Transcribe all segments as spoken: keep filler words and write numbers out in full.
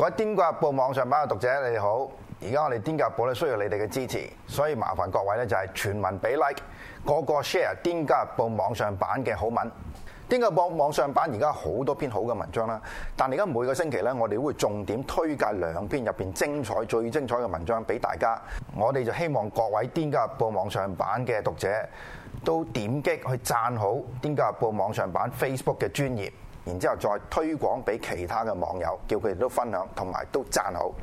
各位《癲狗日報》網上版嘅讀者，你哋好！而家我哋《癲狗日報》咧需要你哋嘅支持，所以麻煩各位咧就係全民俾 like， 個個 share《癲狗日報》網上版嘅好文。《癲狗日報》網上版而家好多篇好嘅文章啦，但係而家每個星期咧，我哋都會重點推介兩篇入邊精彩、最精彩嘅文章俾大家。我哋就希望各位《癲狗日報》網上版嘅讀者都點擊去讚好《癲狗日報》網上版 Facebook 嘅專頁。然之後再推廣俾其他嘅網友，叫佢哋都分享，同埋都讚好。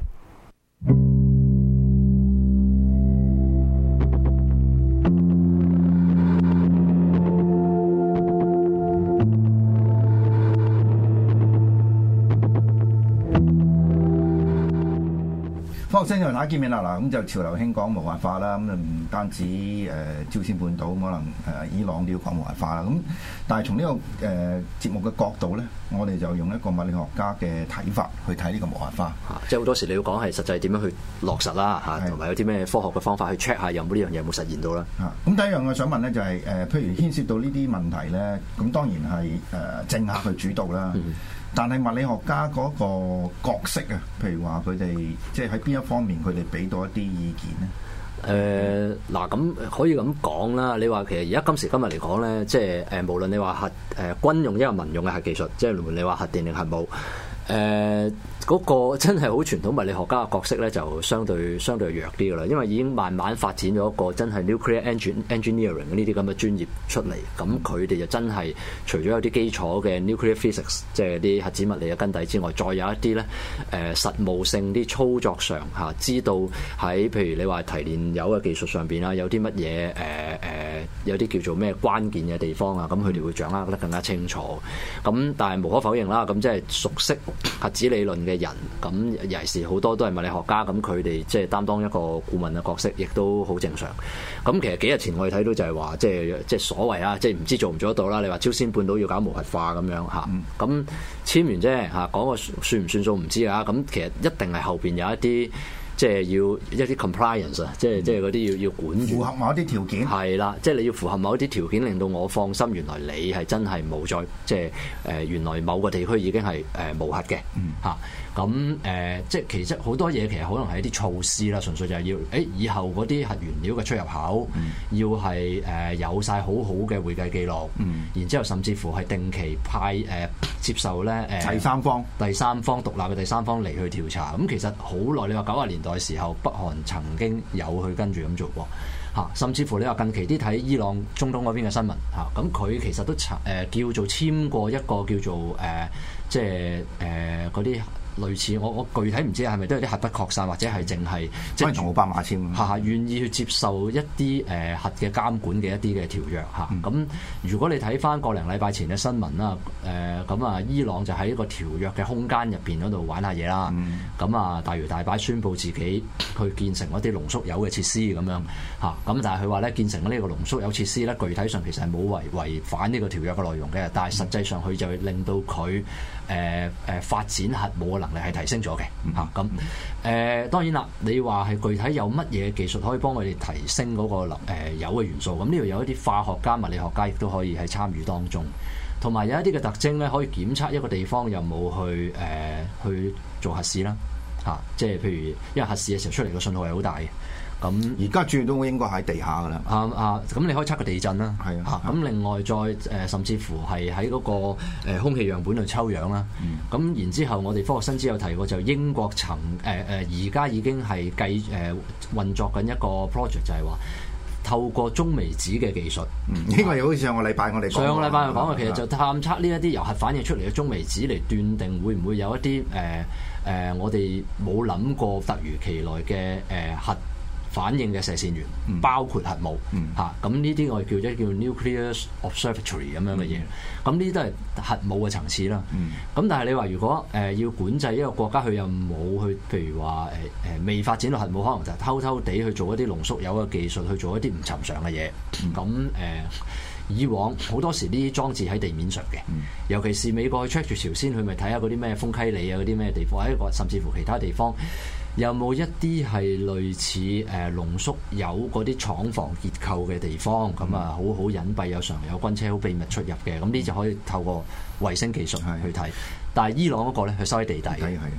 科學星同大家見面啦，嗱咁就潮流興講無核化啦，咁就唔單止誒、呃、朝鮮半島，可能誒、呃、伊朗都要講無核化啦。咁但係從呢、這個誒、呃、節目嘅角度咧，我哋就用一個物理學家嘅睇法去睇呢個無核化。 啊、即係好多時你要講係實際點樣去落實啦，嚇，同埋有啲咩科學嘅方法去 check 下有冇呢樣嘢有冇實現到啦。 啊，咁第一樣我想問咧就係、是、誒、呃，譬如牽涉到呢啲問題咧，咁當然係誒、呃、政客去主導啦。嗯但係物理學家嗰個角色啊，譬如話佢哋即係喺邊一方面，佢哋俾到一啲意見咧？ 誒嗱、呃，咁可以咁講啦。你話其實而家今時今日嚟講咧，即係誒無論你話核誒、呃、軍用一個民用嘅核技術，即係無論你話核電定核武，誒、呃、嗰、那個真係好傳統物理學家嘅角色咧，就相對相對弱啲噶啦。因為已經慢慢發展咗一個真係 nuclear engineering 呢啲咁嘅專業出嚟，咁佢哋就真係除咗有啲基礎嘅 nuclear physics， 即係啲核子物理嘅根底之外，再有一啲咧誒實務性啲操作上嚇、啊，知道喺譬如你話提煉鈾嘅技術上邊啦，有啲乜嘢誒誒，有啲叫做咩關鍵嘅地方啊，咁佢哋會掌握得更加清楚。咁但係無可否認啦，咁即係熟悉核子理論嘅人，咁尤其是好多都係物理學家，咁佢哋即係擔當一個顧問嘅角色，亦都好正常。咁其實幾日前我哋睇到就係話，即係即係所謂啊，即係唔知做唔做得到啦。你話朝鮮半島要搞無核化咁樣嚇，咁、嗯、簽完啫嚇，講個算唔算數唔知啊。咁其實一定係後邊有一啲。即係要一啲 compliance 啊，即係即係嗰啲要要管住， 符合某一啲條件係啦，即係你要符合某一啲條件，令到我放心，原來你係真係冇再即係誒、呃，原來某個地區已經係誒、呃、無核嘅嚇。咁誒、嗯啊呃，即係其實好多嘢其實可能係一啲措施啦，純粹就係要誒、欸、以後嗰啲核原料嘅出入口、嗯、要係誒、呃、有晒好好嘅會計記錄，嗯、然之後甚至乎係定期派誒、呃、接受咧誒、呃、 第三方第三方獨立嘅第三方嚟去調查。咁、嗯、其實好耐，你話九十年代嘅時候，北韓曾經有去跟住咁做過嚇、啊，甚至乎你話近期啲睇伊朗中東嗰邊嘅新聞嚇，咁、啊、佢其實都誒、呃、叫做簽過一個叫做誒、呃、即係誒嗰啲。類似我我具體唔知係咪都有啲核不擴散或者係淨係即係下下願意去接受一啲誒、呃、核嘅監管嘅一啲嘅條約嚇。咁、嗯、如果你睇翻個零禮拜前嘅新聞啦，誒咁啊伊朗就喺一個條約嘅空間入邊嗰度玩下嘢啦。咁、嗯、啊大搖大擺宣佈自己去建成一啲濃縮鈾嘅設施咁樣嚇。咁、啊、但係佢話咧建成呢個濃縮鈾設施咧，具體上其實係冇違違反呢個條約嘅內容嘅，但係實際上佢就令到佢誒誒發展核武嘅能力係提升咗嘅嚇。咁誒、呃、當然啦，你話係具體有乜嘢技術可以幫佢哋提升嗰、那個誒鈾嘅元素？咁呢度有一啲化學家、物理學家亦都可以喺參與當中，同埋有一啲嘅特徵咧，可以檢測一個地方有冇去誒、呃、去做核試啦嚇、啊。即係譬如因為核試嘅時候出嚟嘅信號係好大嘅。咁而家主要都應該喺地下噶啦。 啊啊，咁你可以測個地震啦。係啊。咁另外再誒、呃，甚至乎係喺嗰個誒、呃、空氣樣本度抽樣啦。咁、嗯、然之後，我哋科學新知有提過，就英國曾誒誒而家已經係計誒運作緊一個 project，就係話透過中微子嘅技術。 嗯，呢個又好似上個禮拜我哋上個禮拜我講嘅，其實就探測呢一啲由核反應出嚟嘅中微子嚟斷定會唔會有一啲誒誒我哋冇諗過突如其來嘅誒、呃、核反應嘅射線源，嗯、包括核武嚇，咁呢啲我哋叫做叫 nuclear observatory 咁樣嘅嘢，咁呢啲都係核武嘅層次啦。咁、嗯、但係你話如果誒、呃、要管制一個國家，佢又冇去，譬如話誒誒未發展到核武，可能就偷偷地去做一啲濃縮鈾嘅技術，去做一啲唔尋常嘅嘢。咁誒、嗯呃、以往好多時呢啲裝置喺地面上嘅，嗯、尤其是美國去 check 住朝鮮，佢咪睇下嗰啲咩豐溪里啊，嗰啲咩地方，喺個甚至乎其他地方。有冇一啲係類似誒濃縮鈾嗰啲廠房結構嘅地方？咁啊、嗯，好好隱蔽，有常有軍車好秘密出入嘅。咁呢就可以透過衛星技術去睇。是但係伊朗嗰個咧，佢收喺地底嘅。係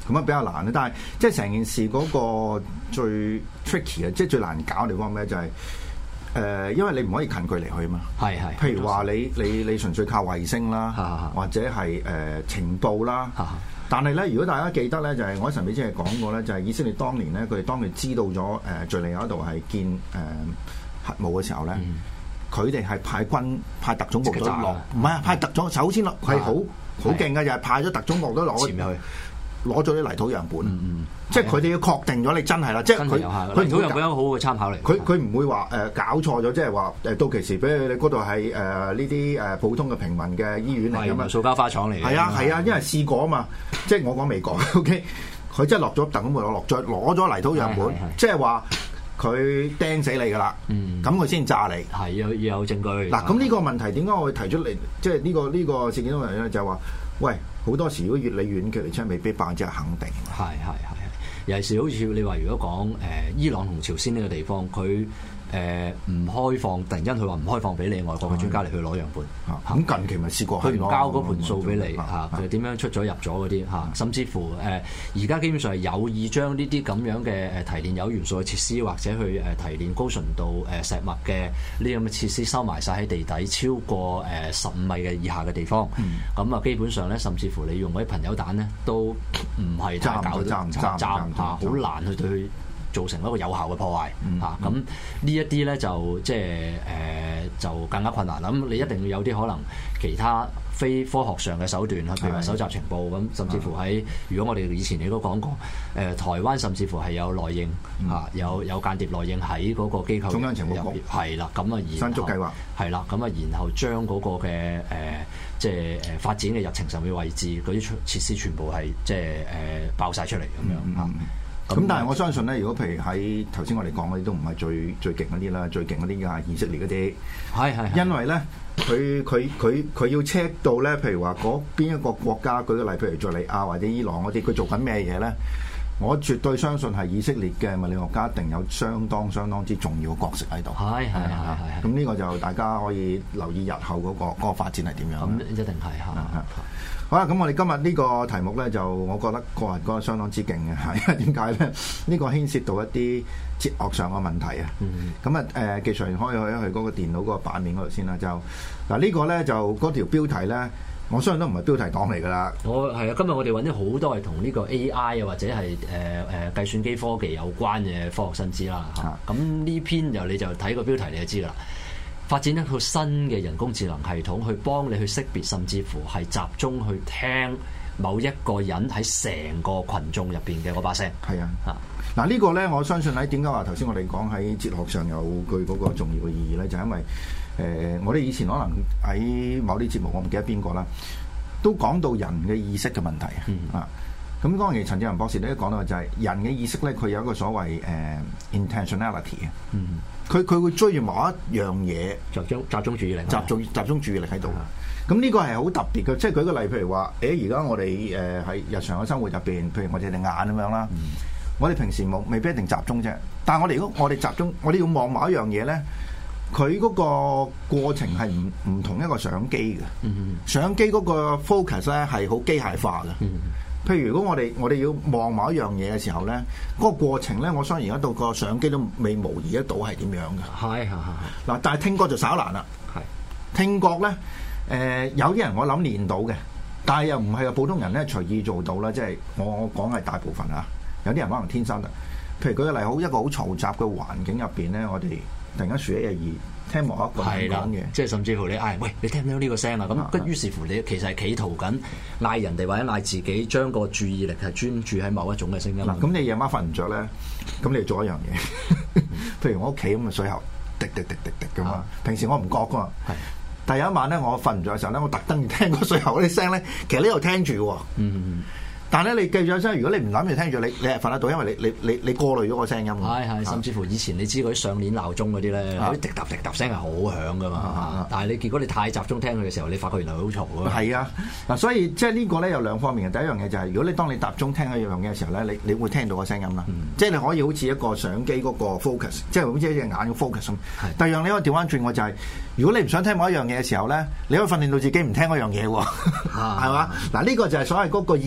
咁啊比較難咧。但係即係成件事嗰個最 tricky 嘅，即係最難搞嘅地方咩？就係、是、誒、呃，因為你唔可以近距離去啊嘛。係係。譬如話你你你純粹靠衛星啦，或者係誒、呃、情報啦。但係咧，如果大家記得咧，就係、是、我喺神秘之夜講過咧，就係、是、以色列當年咧，佢哋當佢知道咗誒敍利亞嗰度係建誒、呃、核武嘅時候咧，佢哋係派軍派特種部隊落，唔係派特種，首先落係好好勁嘅，就係、是、派咗特種部隊落去，攞咗啲泥土樣本，嗯嗯、即係佢哋要確定咗你真係啦，即係佢佢泥土樣本一個好好嘅參考嚟。佢佢唔會話誒、呃、搞錯咗，即係話誒到期時，比如你嗰度係誒呢啲誒普通嘅平民嘅醫院嚟咁啊，塑膠花廠嚟嘅。係啊係啊，因為試過啊嘛，即係我講未講 ，OK， 佢真係落咗特種部隊落再攞咗泥土樣本，即係話佢釘死你㗎啦，咁佢先炸你。係要要有證據。嗱，咁呢個問題點解我會提出嚟？即係呢個呢、呢個事件中嚟咧，就係話，喂。好多時如果越嚟遠距離真係未必百分之係肯定。係係係係，尤其是好似你話，如果講誒、呃、伊朗同朝鮮呢個地方，佢誒唔開放，突然間佢話唔開放俾你外國嘅專家嚟去攞樣本。咁、嗯、近期咪試過佢唔交嗰盤數俾你嚇，佢點樣出咗入咗嗰啲嚇，甚至乎誒而家基本上係有意將呢啲咁樣嘅誒提煉有元素嘅設施，或者去誒提煉高純度誒石墨嘅呢咁嘅設施收埋晒喺地底超過誒十五米嘅以下嘅地方。咁啊、嗯，基本上咧，甚至乎你用嗰啲貧鈾彈咧，都唔係太搞得斬斬嚇，好難去對佢造成一個有效嘅破壞嚇。咁、嗯嗯、呢一啲咧就即係誒、呃、就更加困難啦。咁你一定要有啲可能其他非科學上嘅手段，譬如話搜集情報咁，甚至乎喺如果我哋以前你都講過，誒、呃、台灣甚至乎係有內應嚇、啊，有有間諜內應喺嗰個機構中央情報局係啦，咁啊然後計劃係啦，咁啊然後將嗰個嘅誒、呃、即係誒發展嘅日程上嘅位置嗰啲設施全部係即係誒、呃、爆晒出嚟咁樣嚇。咁、嗯、但係我相信咧，如果譬如喺頭先我哋講嗰啲都唔係最最勁嗰啲啦，最勁嗰啲嘅以色列嗰啲，係係，因為咧佢佢佢佢要 check 到咧，譬如話嗰邊一個國家，舉個例，譬如敍利亞或者伊朗嗰啲，佢做緊咩嘢咧？我絕對相信係以色列嘅物理學家一定有相當相當之重要嘅角色喺度。係係係係。咁呢個就大家可以留意日後嗰、嗰個嗰、嗰個發展係點樣。咁一定係嚇。好啦，咁我哋今日呢個題目咧，就我覺得個人覺得相當之勁嘅嚇，因為點解咧？呢、呢個牽涉到一啲哲學上嘅問題啊。咁啊誒，技術員可以去一去嗰個電腦嗰個版面嗰度先啦。就嗱呢個咧就嗰條標題咧。我相信都唔係標題黨嚟㗎啦。我係啊，今日我哋揾咗好多係同呢個 A I 啊，或者係誒誒計算機科技有關嘅科學新知啦。咁呢、啊、篇就你就睇個標題你就知啦。發展一套新嘅人工智能系統，去幫你去識別，甚至乎係集中去聽某一個人喺成個群眾入邊嘅嗰把聲。係啊，啊嗱、這個、呢個咧，我相信喺點解話頭先我哋講喺哲學上有佢嗰個重要嘅意義咧，就係、因為。誒、呃，我哋以前可能喺某啲節目，我唔記得邊個啦，都講到人嘅意識嘅問題、嗯、啊。咁當然陳志宏博士咧都講到就係人嘅意識咧，佢有一個所謂誒、呃、intentionality 啊。佢佢、嗯、會追住某一樣嘢，集中集中注意力，集中集中注意力喺度。咁呢個係好特別嘅，即係舉個例，譬如話，誒而家我哋誒喺日常嘅生活入邊，譬如我哋隻眼咁樣啦，嗯、我哋平時冇未必一定集中啫。但係我哋如果我哋集中，我哋要望某一樣嘢咧。佢嗰個過程係唔唔同一個相機嘅，嗯、哼相機嗰個 focus 咧係好機械化嘅。嗯、哼譬如如果我哋我哋要望某一樣嘢嘅時候咧，嗰、嗰個過程咧，我相信而家到個相機都未模擬得到係點樣嘅。係係係。嗱，但係聽覺就稍難啦。係是聽覺咧，誒、呃、有啲人我諗練到嘅，但係又唔係個普通人咧隨意做到啦。即係我我講係大部分啊，有啲人可能天生得。譬如舉個例，好一個好嘈雜嘅環境入邊咧，我哋。突然間豎起隻耳聽某一個人講嘢，即係甚至乎你嗌喂，你聽唔聽到呢個聲啊？咁於是乎你其實係企圖緊嗌人哋或者嗌自己將個注意力係專注喺某一種嘅聲音。嗱，咁你夜晚瞓唔着咧，咁你做一樣嘢，譬如我屋企咁嘅水喉滴滴滴滴滴咁嘛。平時我唔覺噶嘛，係。但係有一晚咧，我瞓唔着嘅時候咧，我特登要聽個水喉嗰啲聲咧，其實呢度聽住喎。嗯。但係咧，你記住聲，如果你唔諗住聽住，你你係瞓得到，因為你你你你過濾咗個聲音。係係，甚至乎以前你知嗰啲上鏈鬧鐘嗰啲咧，嗰啲滴答滴答聲係好響噶嘛。但係你結果你太集中聽佢嘅時候，你發覺原來好嘈咯。係啊，嗱，所以即係呢個咧有兩方面嘅。第一樣嘢就係，如果你當你集中聽一樣嘢嘅時候咧，你你會聽到個聲音啦。即係你可以好似一個相機嗰個 focus，即係好似一隻眼嘅 focus 咁。第二樣你可以調翻轉，我就係如果你唔想聽某一樣嘢嘅時候咧，你可以訓練到自己唔聽嗰樣嘢喎，係嘛？嗱，呢個就係所謂嗰個意向性。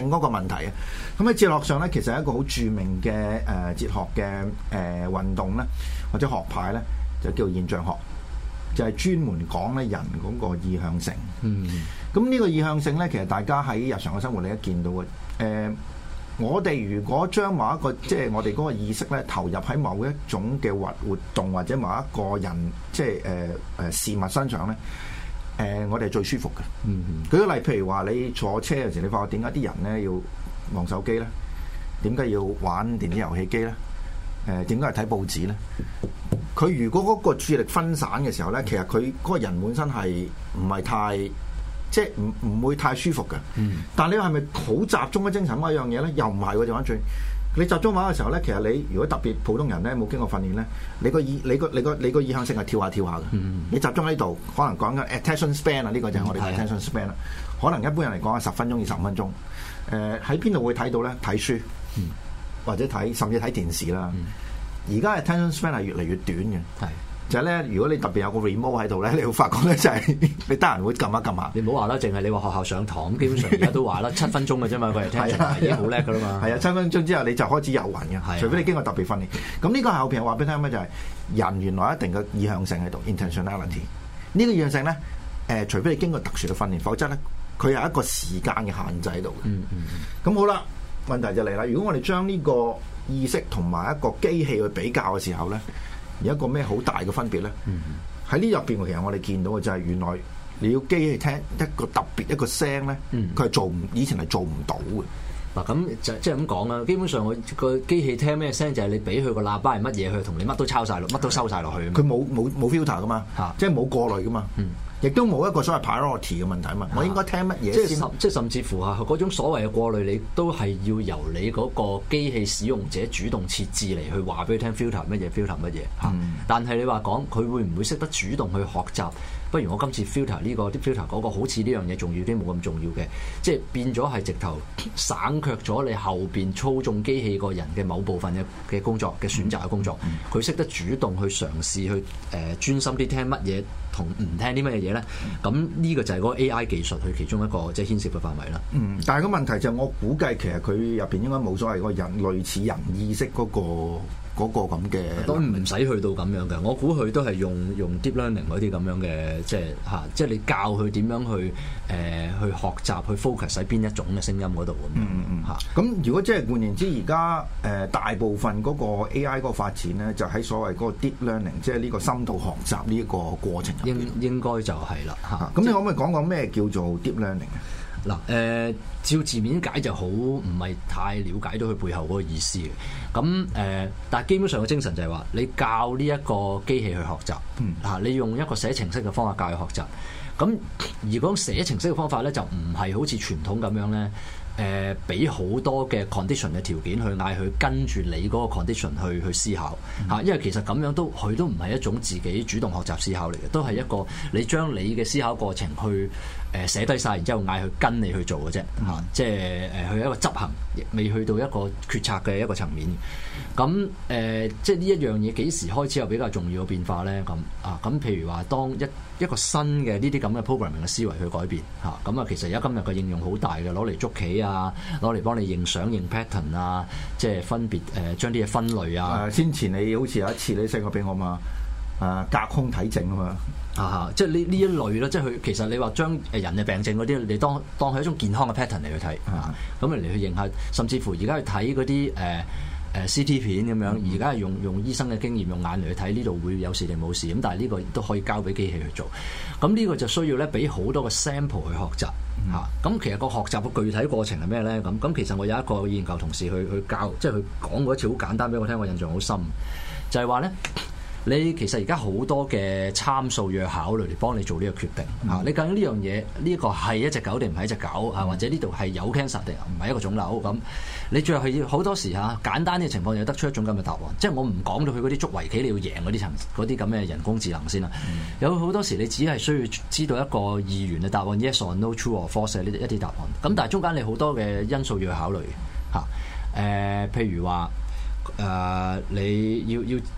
性嗰個問題啊。咁喺哲學上咧，其實係一個好著名嘅誒、呃、哲學嘅誒、呃、運動咧，或者學派咧，就叫現象學，就係、是、專門講咧人嗰個意向性。 嗯， 咁呢個意向性咧，其實大家喺日常嘅生活你一見到嘅誒。呃我哋如果將某一個即係我哋嗰個意識咧投入喺某一種嘅活活動或者某一個人即係誒誒事物身上咧，誒、呃、我哋係最舒服嘅。嗯嗯。舉個例，譬如話你坐車有時，你發覺點解啲人咧要望手機咧？點解要玩電子遊戲機咧？誒點解係睇報紙咧？佢如果嗰個注意力分散嘅時候咧，其實佢嗰個人本身係唔係太即係唔唔會太舒服嘅，嗯、但係你話係咪好集中嘅精神嗰一樣嘢咧？又唔係喎，就反轉。你集中玩嘅時候咧，其實你如果特別普通人咧冇經過訓練咧，你個意你個你個你個意向性係跳下跳下嘅。嗯、你集中喺度，可能講緊 attention span 啊，呢個就係我哋嘅 attention span 啦。嗯、可能一般人嚟講係十分鐘至十五分鐘。誒喺邊度會睇到咧？睇書，嗯、或者睇甚至睇電視啦。而家嘅 attention span 係越嚟越短嘅。係。就係咧，如果你特別有個 remote 喺度咧，你會發覺咧就係你得閒會撳一撳下。你唔好話啦，淨係你話學校上堂，基本上而家都話啦，七分鐘嘅啫嘛，佢係聽住已經好叻噶啦嘛。係啊，七分鐘之後你就開始遊魂嘅，除非你經過特別訓練。咁呢個後邊話俾你聽咩？就係人原來一定嘅意向性喺度 intentionality。呢個意向性咧，誒、呃，除非你經過特殊嘅訓練，否則咧佢有一個時間嘅限制喺度嘅。嗯嗯。咁好啦，問題就嚟啦。如果我哋將呢個意識同埋一個機器去比較嘅時候咧，有一個咩好大嘅分別咧？喺呢入邊，其實我哋見到嘅就係原來你要機器聽一個特別一個聲咧，佢係、嗯、做唔以前係做唔到嘅。嗱咁就即係咁講啦。基本上我個機器聽咩聲就係你俾佢個喇叭係乜嘢，佢同你乜都抄晒落，乜都收晒落去。佢冇冇冇 filter 噶嘛，啊、即係冇過濾噶嘛。嗯亦都冇一個所謂 priority 嘅問題啊嘛，我應該聽乜嘢先？即係甚即係甚至乎啊，嗰種所謂嘅過濾，你都係要由你嗰個機器使用者主動設置嚟去話俾佢聽 filter 乜嘢 filter 乜嘢嚇。嗯、但係你話講佢會唔會識得主動去學習？不如我今次 filter 呢、這個啲 filter 嗰個，好似呢樣嘢重要啲，冇咁重要嘅，即係變咗係直頭省卻咗你後邊操縱機器個人嘅某部分嘅嘅工作嘅選擇嘅工作。佢識、嗯、得主動去嘗試去誒、呃、專心啲聽乜嘢同唔聽啲乜嘢嘢咧？咁呢個就係嗰個 A I 技術佢其中一個即係牽涉嘅範圍啦。嗯，但係個問題就係我估計其實佢入邊應該冇所謂個人類似人意識嗰、那個。嗰個咁嘅都唔使去到咁樣嘅，我估佢都係用用 deep learning 嗰啲咁樣嘅，即係嚇，即係你教佢點樣去誒、呃、去學習去 focus 喺邊一種嘅聲音嗰度咁。嗯嗯嗯嚇。咁如果即係換言之，而家誒大部分嗰個 A I 嗰個發展咧，就喺所謂嗰個 deep learning，即係呢個深度學習呢一個過程入邊。應應該就係啦嚇。咁、啊、你可唔可以講講咩叫做 deep learning 啊？嗱，誒、呃、照字面解就好，唔係太了解到佢背後嗰個意思嘅。咁誒、呃，但係基本上嘅精神就係話，你教呢一個機器去學習，嗯、啊，你用一個寫程式嘅方法教佢學習。咁而講寫程式嘅方法咧，就唔係好似傳統咁樣咧，誒俾好多嘅 condition 嘅條件去嗌佢跟住你嗰個 condition 去去思考嚇，嗯、因為其實咁樣都佢都唔係一種自己主動學習思考嚟嘅，都係一個你將你嘅思考過程去誒寫低晒，然之後嗌佢跟你去做嘅啫嚇，嗯、即係誒去一個執行，亦未去到一個決策嘅一個層面。咁誒、呃，即係呢一樣嘢幾時開始有比較重要嘅變化咧？咁啊，咁譬如話，當一一個新嘅呢啲咁嘅 programming 嘅思維去改變嚇，咁啊，其實而家今日嘅應用好大嘅，攞嚟捉棋啊，攞嚟幫你認相認 pattern 啊，即係分別誒、呃、將啲嘢分類啊。誒，先前你好似有一次你 send 過俾我嘛，啊，隔空睇症啊嘛，啊，即係呢呢一類咯，即係佢其實你話將誒人嘅病症嗰啲，你當當係一種健康嘅 pattern 嚟去睇嚇，咁嚟嚟去認下，甚至乎而家去睇嗰啲誒。呃誒 C T 片咁樣，而家係用用醫生嘅經驗，用眼嚟去睇呢度會有事定冇事，咁但係呢個都可以交俾機器去做。咁呢個就需要咧俾好多個 sample 去學習嚇。咁、嗯啊、其實個學習嘅具體過程係咩咧？咁咁其實我有一個研究同事去去教，即係佢講過一次好簡單俾我聽，我印象好深，就係話咧。你其實而家好多嘅參數要考慮嚟幫你做呢個決定嚇、嗯啊，你究竟呢樣嘢呢一個係一隻狗定唔係一隻狗啊？或者呢度係有 cancer 定唔係一個腫瘤咁？你最後係要好多時嚇、啊、簡單嘅情況就得出一種咁嘅答案，即係我唔講到佢嗰啲捉圍棋你要贏嗰啲層嗰啲咁嘅人工智能先啦。嗯、有好多時你只係需要知道一個二元嘅答案 yes or no true or false 呢一啲答案，咁但係中間你好多嘅因素要去考慮嚇誒，譬如話誒、呃、你要要。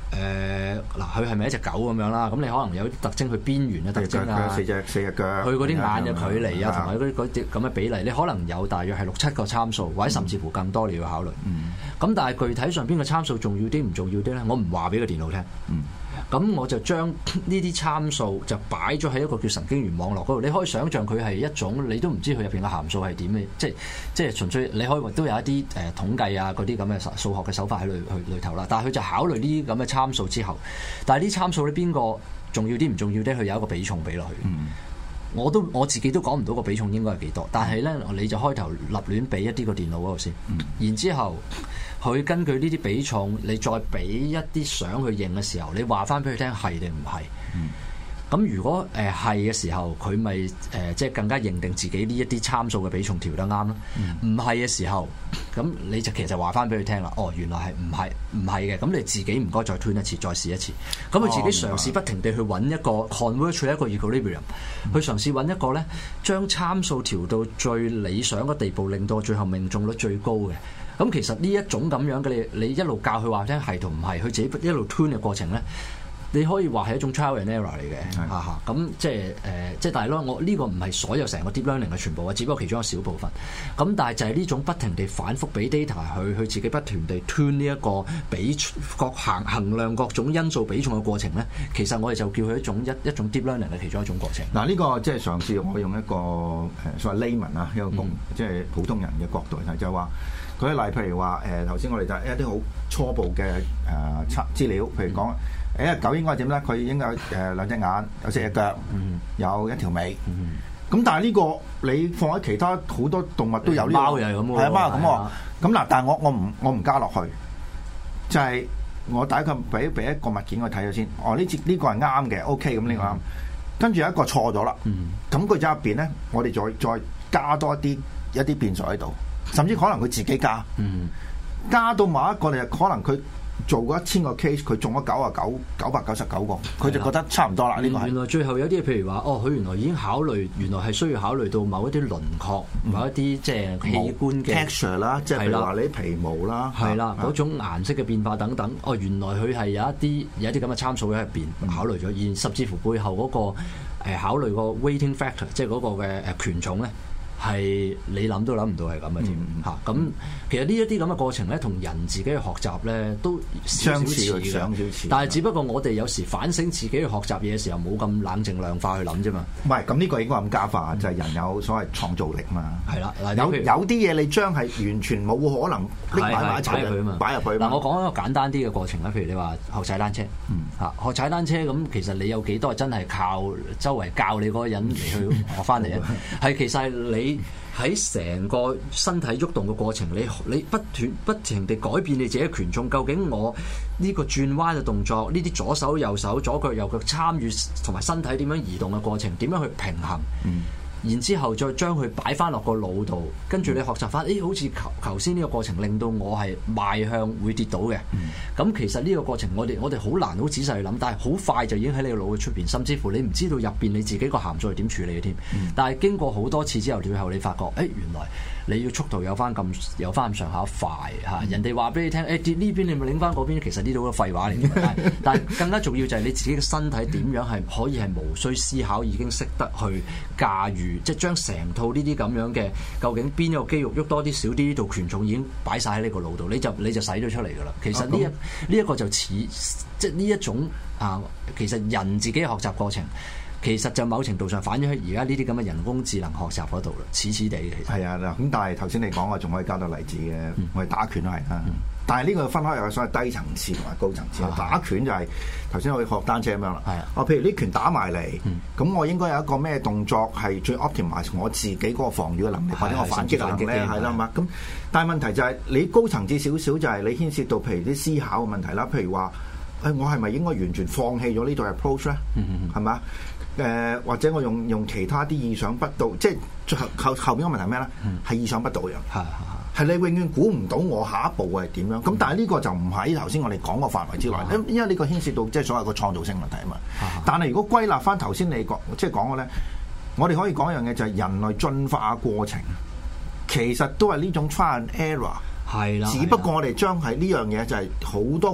誒嗱，佢係咪一隻狗咁樣啦？咁你可能有啲特徵，佢邊緣嘅特徵啊， 四隻四隻腳， 佢嗰啲眼嘅距離啊，同埋嗰啲啲咁嘅比例，你可能有大約係六七個參數，或者甚至乎更多你要考慮。咁、嗯、但係具體上邊個參數重要啲唔重要啲咧？我唔話俾個電腦聽。嗯咁我就將呢啲參數就擺咗喺一個叫神經元網絡嗰度，你可以想象佢係一種你都唔知佢入邊嘅函數係點嘅，即係即係純粹你可以都有一啲誒、呃、統計啊嗰啲咁嘅數學嘅手法喺裏去裏頭啦。但係佢就考慮呢啲咁嘅參數之後，但係呢啲參數咧邊個重要啲唔重要啲，佢有一個比重俾落去。嗯我都我自己都講唔到個比重應該係幾多，但係咧你就開頭立亂俾一啲個電腦嗰度先，嗯、然之後佢根據呢啲比重，你再俾一啲相去認嘅時候，你話翻俾佢聽係定唔係？咁、嗯、如果誒係嘅時候，佢咪誒即係更加認定自己呢一啲參數嘅比重調得啱咯？唔係嘅時候，咁你就其實話翻俾佢聽啦。哦，原來係唔係唔係嘅，咁你自己唔該再 tune 一次，再試一次。咁佢自己嘗試不停地去揾一個 converge 一個 equilibrium，、嗯、去嘗試揾一個咧，將參數調到最理想嘅地步，令到最後命中率最高嘅。咁其實呢一種咁樣嘅你，你一路教佢話聽係同唔係，佢自己一路 tune 嘅過程咧。你可以話係一種 trial and error 嚟嘅，嚇嚇咁即係誒，即係但係咧，我呢個唔係所有成個 deep learning 嘅全部啊，只不過其中一小部分。咁但係就係呢種不停地反覆俾 data 去去自己不斷地 tune 呢一個比各衡衡量各種因素比重嘅過程咧，其實我哋就叫佢一種一一種 deep learning 嘅其中一種過程。 嗱，呢個即係嘗試我用一個誒所謂 layman 啊，一個共即係普通人嘅角度嚟睇，就係話舉例，譬如話誒頭先我哋就一啲好初步嘅誒測資料，譬如講。誒狗應該點咧？佢應該誒兩隻眼，有四隻腳，有一條尾。咁但係呢個你放喺其他好多動物都有呢個， 貓又係咁喎， 係啊貓咁喎。咁嗱，但係我我唔我唔加落去，就係我第一個俾俾一個物件我睇咗先。哦，呢隻呢個係啱嘅 ，OK 咁呢個啱。跟住有一個錯咗啦，咁佢就入邊咧，我哋再再加多一啲一啲變數喺度，甚至可能佢自己加，加到某一個你可能佢。做過一千個 case，佢中咗九啊九九百九十九個，佢就覺得差唔多啦。呢個係原來最後有啲譬如話，哦，佢原來已經考慮，原來係需要考慮到某一啲輪廓，嗯、某一啲即係器官嘅 texture 啦，即係譬如話你皮毛啦， 係啦，嗰種顏色嘅變化等等。哦，原來佢係有一啲有一啲咁嘅參數喺入邊考慮咗，而、嗯、甚至乎背後嗰、嗰個誒、呃、考慮個 weighting factor，即係嗰個嘅誒權重咧。係你諗都諗唔到係咁嘅添嚇，咁、嗯、其實呢一啲咁嘅過程咧，同人自己去學習咧都少少似嘅，但係只不過我哋有時反省自己去學習嘢嘅時候，冇咁冷靜量化去諗啫嘛。 唔係，咁呢個應該咁加法，就係、是、人有所謂創造力嘛。係啦， 有有啲嘢你將係完全冇可能拎埋埋一齊入去啊嘛，擺入去。嗱， 我講一個簡單啲嘅過程啦，譬如你話學踩單車，嚇、嗯、學踩單車咁，其實你有幾多真係靠周圍教你嗰個人嚟去學翻嚟啊？係其實係你。喺成個身體喐動嘅過程，你你不斷不停地改變你自己嘅權重。究竟我呢個轉彎嘅動作，呢啲左手右手左腳右腳參與同埋身體點樣移動嘅過程，點樣去平衡？嗯然之後再將佢擺翻落個腦度，跟住你學習翻，誒、哎、好似頭頭先呢個過程令到我係邁向會跌倒嘅。咁、嗯、其實呢個過程我哋我哋好難好仔細去諗，但係好快就已經喺你個腦嘅出邊，甚至乎你唔知道入邊你自己個函數係點處理嘅添。嗯、但係經過好多次之後，最後你發覺，誒、哎、原來你要速度有翻咁有翻咁上下快嚇。嗯、人哋話俾你聽，誒跌呢邊你咪擰翻嗰邊，其實呢度嘅廢話嚟嘅。但係但係更加重要就係你自己嘅身體點樣係可以係無需思考已經識得去駕馭。即係將成套呢啲咁樣嘅，究竟邊一個肌肉喐多啲少啲，呢度權重已經擺晒喺呢個腦度，你就你就使咗出嚟㗎啦。其實呢一呢一、這個就似即係呢一種啊，其實人自己嘅學習過程，其實就某程度上反映喺而家呢啲咁嘅人工智能學習嗰度啦，似似地嘅。 係啊，嗱咁但係頭先你講我仲可以加到例子嘅，嗯、我哋打拳都係啊。嗯但係呢個分開有所謂低層次同埋高層次。打拳就係頭先我哋學單車咁樣啦。係啊，我譬如呢拳打埋嚟，咁、嗯、我應該有一個咩動作係最 optimize 我自己嗰個防禦嘅能力，或者我反擊能力咧，係啦嘛。咁但係問題就係你高層次少少，就係你牽涉到譬如啲思考嘅問題啦。譬如話，誒我係咪應該完全放棄咗呢度 approach 咧？係嘛、嗯？誒、呃、或者我用用其他啲意想不到，即係最後後後邊個問題係咩咧？係、嗯、意想不到嘅。係係。係你永遠估唔到我下一步係點樣，咁、嗯、但係呢個就唔喺頭先我哋講個範圍之內，因、嗯、因為呢個牽涉到即係所謂個創造性問題啊嘛。嗯、但係如果歸納翻頭先你講即係講嘅咧，我哋可以講一樣嘢就係人類進化過程，其實都係呢種 trial and error。係啦。只不過我哋將係呢樣嘢就係好多個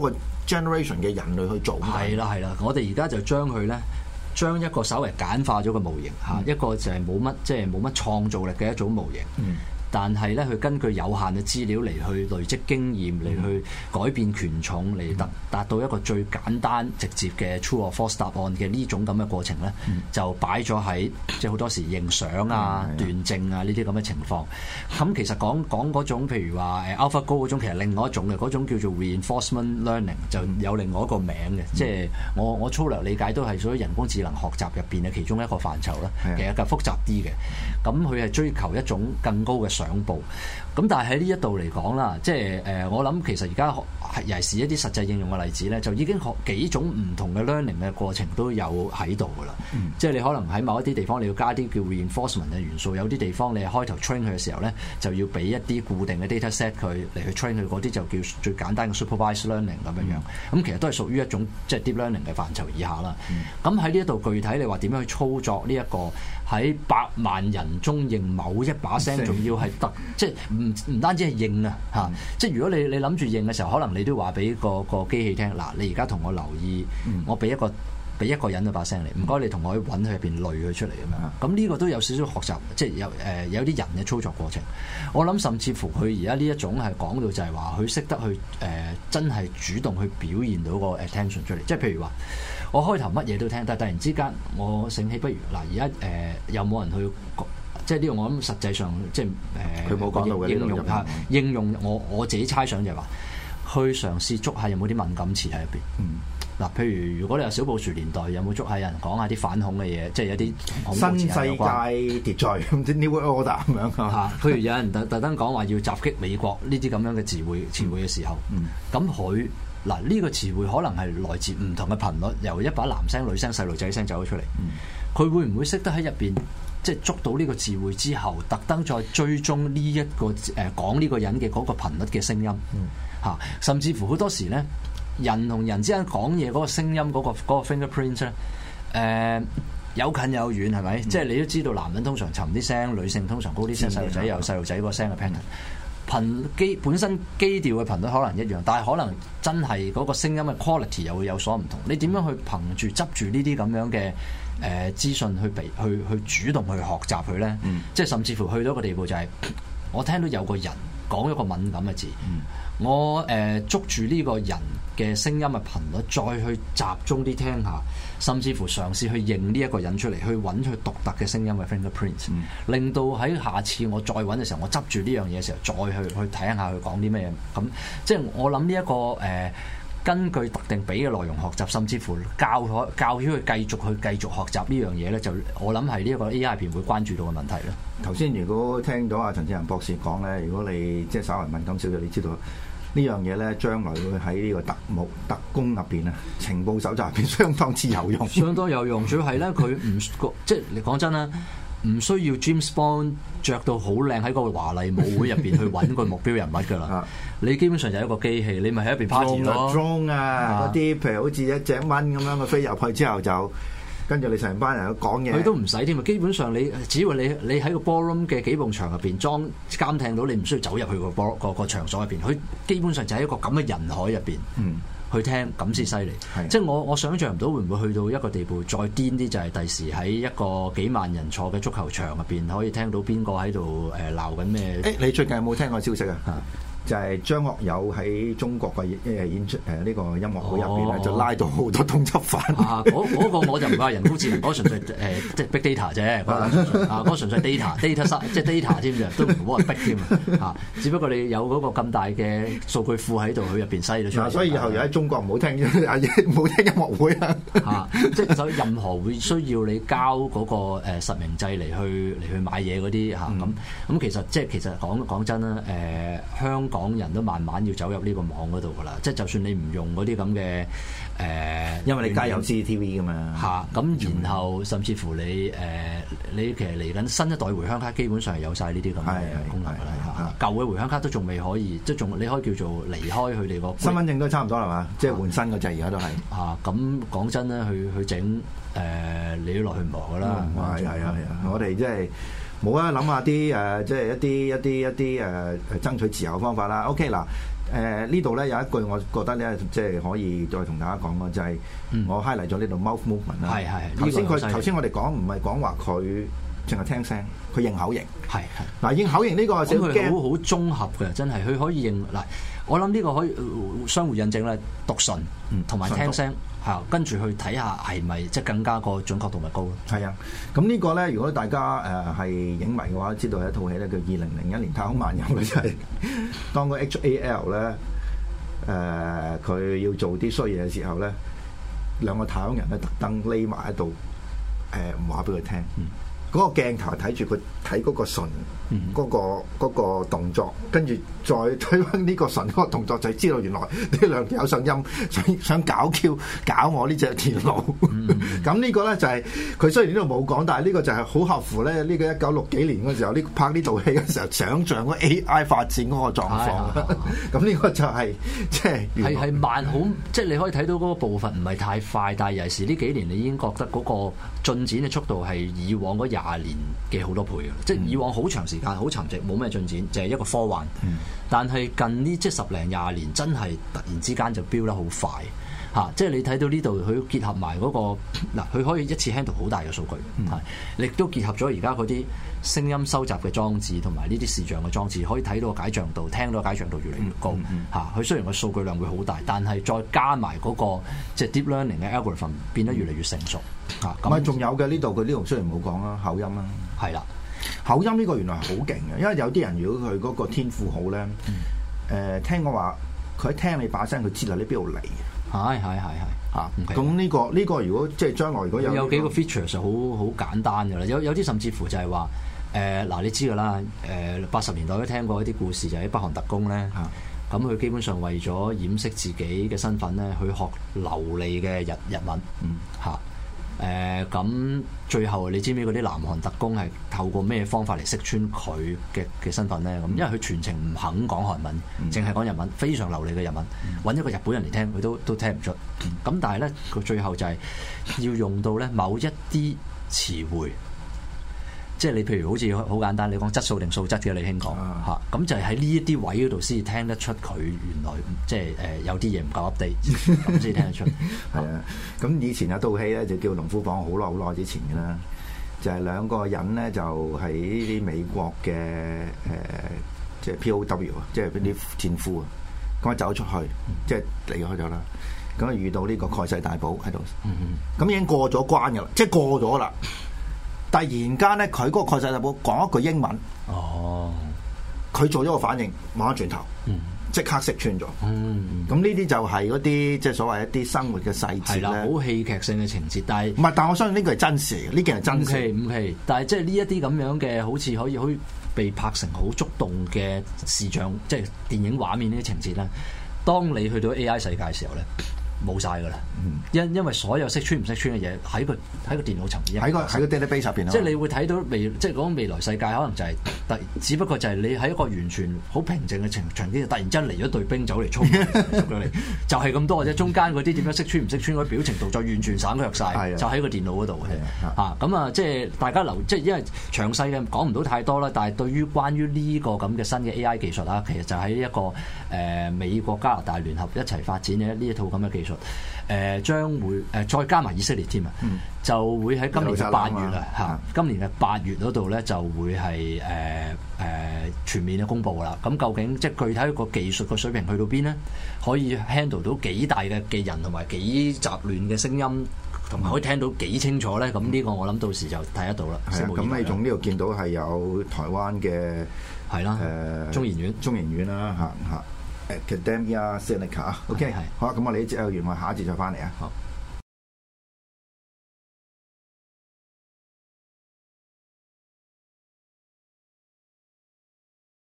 generation 嘅人類去做。 係啦係啦，我哋而家就將佢咧。將一個稍微簡化咗嘅模型嚇，嗯、一個就係冇乜即係冇乜創造力嘅一種模型。嗯、但係咧，佢根據有限嘅資料嚟去累積經驗，嚟、嗯、去改變權重，嚟達達到一個最簡單直接嘅 true or false 答案嘅呢種咁嘅過程咧，嗯、就擺咗喺即係好多時認相啊、嗯、斷證啊呢啲咁嘅情況。咁其實講講嗰種譬如話誒 AlphaGo 嗰種，其實另外一種嘅嗰種叫做 reinforcement learning 就有另外一個名嘅，嗯、即係我我粗略理解都係屬於人工智能學習入邊嘅其中一個範疇啦。嗯、其實更複雜啲嘅，咁佢係追求一種更高嘅上報。咁但係喺呢一度嚟講啦，即係誒、呃，我諗其實而家尤其是一啲實際應用嘅例子咧，就已經學幾種唔同嘅 learning 嘅過程都有喺度噶啦。嗯、即係你可能喺某一啲地方你要加啲叫 reinforcement 嘅元素，有啲地方你係開頭 train 佢嘅時候咧，就要俾一啲固定嘅 data set 佢嚟去 train 佢，嗰啲就叫最簡單嘅 supervised learning 咁樣樣。咁、嗯、其實都係屬於一種即係 deep learning 嘅範疇以下啦。咁喺呢一度具體你話點樣去操作呢、這、一個喺百萬人中認某一把聲，仲要係特即係唔唔單止係認啊嚇！嗯、即係如果你你諗住認嘅時候，可能你都話俾個個機器聽嗱，你而家同我留意，嗯、我俾一個俾一個人嘅把聲嚟，唔該你同我去揾佢入邊類佢出嚟咁樣。咁呢、嗯、個都有少少學習，即係有誒、呃、有啲人嘅操作過程。我諗甚至乎佢而家呢一種係講到就係話，佢識得去誒、呃、真係主動去表現到個 attention 出嚟。即係譬如話，我開頭乜嘢都聽，但係突然之間我醒起，不如嗱而家誒有冇人去？即係呢個我諗實際上即係誒， 佢冇講到嘅應用下應用我我自己猜想就係話，去嘗試捉下有冇啲敏感詞喺入邊。嗱、嗯，譬如如果你有小布殊年代，有冇捉下人講下啲反恐嘅嘢，即係有啲新世界秩序，唔知 New World Order 咁樣嚇。 譬如有人特特登講話要襲擊美國呢啲咁樣嘅詞彙詞彙嘅時候，咁佢嗱呢個詞彙可能係來自唔同嘅頻率，由一把男聲、女聲、細路仔聲走咗出嚟，佢、嗯、會唔會識得喺入邊？即係捉到呢個詞彙之後，特登再追蹤呢、這、一個誒、呃、講呢個人嘅嗰個頻率嘅聲音嚇、嗯啊，甚至乎好多時咧，人同人之間講嘢嗰個聲音嗰、那個那個 fingerprint 咧，誒、呃、有近有遠係咪？嗯、即係你都知道，男人通常沉啲聲，女性通常高啲聲，細路仔有細路仔個聲嘅 pattern。頻基本身基調嘅頻率可能一樣，但係可能真係嗰個聲音嘅 quality 又會有所唔同。你點樣去憑住執住呢啲咁樣嘅？誒、呃、資訊去被去去主動去學習佢咧，嗯、即係甚至乎去到一個地步就係、是，我聽到有個人講一個敏感嘅字，嗯、我誒、呃、捉住呢個人嘅聲音嘅頻率，再去集中啲聽下，甚至乎嘗試去認呢一個人出嚟，去揾佢獨特嘅聲音嘅 fingerprint，、嗯、令到喺下次我再揾嘅時候，我執住呢樣嘢嘅時候，再去去睇下佢講啲咩嘢，咁即係我諗呢一個誒。呃根據特定俾嘅內容學習，甚至乎教佢教曉佢繼續去繼續學習呢樣嘢咧，就我諗係呢一個 A I 入邊會關注到嘅問題咧。 頭先如果聽到阿陳志宏博士講咧，如果你即係稍為敏感少少，你知道呢樣嘢咧，將來會喺呢個特務特工入邊啊，情報搜集入邊相當之有用。 相當有用，主要係咧佢唔即係你講真啦。唔需要 James Bond 着到好靚喺個華麗舞會入邊去揾個目標人物㗎啦，你基本上就係一個機器，你咪喺一邊 party 咯。 drone 啊，嗰啲譬如好似一隻蚊咁樣嘅飛入去之後就跟住你成班人去講嘢。佢都唔使添啊，基本上你只要你你喺個 ballroom 嘅幾埲牆入邊裝監聽到，你唔需要走入去個 ball 個個場所入邊，佢基本上就喺一個咁嘅人海入邊。嗯。去聽咁先犀利，是即係我我想象唔到會唔會去到一個地步再癲啲，就係第時喺一個幾萬人坐嘅足球場入邊可以聽到邊個喺度誒鬧緊咩？誒、欸，你最近有冇聽過消息啊？就係張學友喺中國嘅誒演出誒呢個音樂會入邊咧，哦、就拉到好多通緝犯。啊，嗰、那、嗰個我就唔話人工智能，嗰純粹誒即係 big data 啫。嗰啊，嗰純粹 data，data 即係 data 添嘅，都唔好話逼添啊。只不過你有嗰個咁大嘅數據庫喺度，佢入邊篩咗出嚟。所以以後又喺中國唔好聽，唔好聽音樂會啊。啊，即係所以任何會需要你交嗰個誒實名制嚟去嚟去買嘢嗰啲嚇咁咁，其實即係其實講講真啦，誒香港人都慢慢要走入呢個網嗰度噶啦，即係就算你唔用嗰啲咁嘅誒，因為你家有 C C T V 噶嘛嚇，咁然後甚至乎你誒、呃、你其實嚟緊新一代回鄉卡基本上係有晒呢啲咁嘅功能噶啦，舊嘅回鄉卡都仲未可以，即係仲你可以叫做離開佢哋個身份證都差唔多係嘛，即係換新嗰隻而家都係嚇。咁講真咧，去去整誒你都落去唔忙噶啦，係係係啊！我哋即係。 冇啊，諗下啲誒，即係一啲一啲一啲誒爭取自由嘅方法啦。OK 嗱，誒呢度咧有一句我覺得咧，即係可以再同大家講嘅就係、是嗯、我 highlight 咗呢度 mouth movement 啦。係係。頭先佢頭先我哋講唔係講話佢淨係聽聲，佢認口型。係係。嗱認口型呢個少驚。佢好好綜合嘅，真係佢可以認嗱。我諗呢個可以相互印證咧，讀唇同埋聽聲嚇，跟住去睇下係咪即係更加個準確度咪高咯？係啊，咁呢個咧，如果大家誒係、呃、影迷嘅話，知道有一套戲咧叫《二零零一年太空漫遊》嘅，就係當個 H A L 咧誒佢要做啲衰嘢嘅時候咧，兩個太空人咧特登匿埋喺度誒唔話俾佢聽。嗯嗰個鏡頭睇住佢睇嗰個唇嗰、嗰個嗰、嗰個動作，跟住再推翻呢個唇嗰個動作，就知道原來呢兩條友上音想想搞 Q 搞我呢隻電腦。咁、嗯、呢個咧就係、是、佢雖然呢度冇講，但係呢個就係好合乎咧呢、呢個一九六幾年嗰時候呢拍呢套戲嘅時候想像嗰 A I 發展嗰個狀況。咁呢個就係即係係係慢好，即係你可以睇到嗰個步伐唔係太快，但係尤其是呢幾年你已經覺得嗰個進展嘅速度係以往嗰廿廿年嘅好多倍嘅，即係以往好長時間好沉寂，冇咩進展，就係、是、一個科幻。嗯、但係近呢即係十零廿年，真係突然之間就飆得好快嚇、啊！即係你睇到呢度，佢結合埋嗰、那個嗱，佢可以一次 handle 好大嘅數據，係、嗯，亦都結合咗而家嗰啲聲音收集嘅裝置同埋呢啲視像嘅裝置，可以睇到解像度，聽到解像度越嚟越高嚇。佢、嗯嗯啊、雖然個數據量會好大，但係再加埋嗰、那個即係、就是、deep learning 嘅 algorithm 變得越嚟越成熟。啊，咁啊，仲有嘅呢度，佢呢度雖然冇講啦，口音啦，係啦，口音呢個原來係好勁嘅，因為有啲人如果佢嗰個天賦好咧，誒、嗯呃，聽我話，佢一聽你把聲，佢知道你邊度嚟嘅，係係係係，啊，咁呢個呢、這個如果即係將來如果有有幾個 feature 就好好簡單嘅啦，有有啲甚至乎就係話，誒、呃，嗱，你知噶啦，誒，八十年代都聽過一啲故事，就喺、是、北韓特工咧，咁佢、啊、基本上為咗掩飾自己嘅身份咧，去學流利嘅日日文，嗯，吓。誒咁、呃、最後你知唔知嗰啲南韓特工係透過咩方法嚟識穿佢嘅嘅身份咧？咁因為佢全程唔肯講韓文，淨係講日文，非常流利嘅日文。揾、嗯、一個日本人嚟聽，佢都都聽唔出。咁、嗯、但係咧，佢最後就係要用到咧某一啲詞彙。即係你譬如好似好簡單，你講質素定素質嘅，你興講嚇，咁就係喺呢一啲位嗰度先至聽得出佢原來即係誒、呃、有啲嘢唔夠 update，咁先聽得出。係啊，咁以前有套戲咧就叫《龍虎榜》，好耐好耐之前嘅啦，就係、是、兩個人咧就喺呢啲美國嘅誒、呃，即係 P O W 啊，即係啲戰俘啊，咁啊走出去，即係離開咗啦，咁啊遇到呢個蓋世大寶喺度，咁已經過咗關㗎啦，即係過咗啦。突然間咧，佢嗰個蓋世大寶講一句英文，哦，佢做咗個反應，望一轉頭，即、嗯、刻識穿咗。咁呢啲就係嗰啲即係所謂一啲生活嘅細節咧，好戲劇性嘅情節。但係唔係？但我相信呢個係真事嘅，呢件係真事。唔係，但係即係呢一啲咁樣嘅，好似可以可以被拍成好觸動嘅視像，即係電影畫面呢啲情節咧。當你去到 A I 世界嘅時候咧，冇晒㗎啦，因因為所有識穿唔識穿嘅嘢喺個喺個電腦層面，喺個喺個 database 入邊，即係你會睇到未，即係講未來世界可能就係、是，但只不過就係你喺一個完全好平靜嘅情場景，突然之間嚟咗隊兵走嚟衝咗你，就係咁多嘅啫。中間嗰啲點樣識穿唔識穿嗰啲表情動作完全省略晒，就喺個電腦嗰度嘅。嚇咁啊，即係大家留，即係因為詳細嘅講唔到太多啦。但係對於關於呢個咁嘅新嘅 A I 技術啊，其實就喺一個誒、呃、美國加拿大聯合一齊發展嘅呢一套咁嘅技術。誒、呃、將會誒、呃、再加埋以色列添啊，嗯、就會喺今年嘅八月啊嚇，今年嘅八月嗰度咧就會係誒誒全面嘅公佈啦。咁究竟即係具體個技術個水平去到邊咧？可以 handle 到幾大嘅嘅人同埋幾雜亂嘅聲音，同埋可以聽到幾清楚咧？咁呢個我諗到時就睇得到啦。係啊，咁你從呢度見到係有台灣嘅係啦，誒中研院中研院啦嚇嚇。Academia Sinica，OK，好啊，咁我哋呢節有完，我下一節再翻嚟啊。好。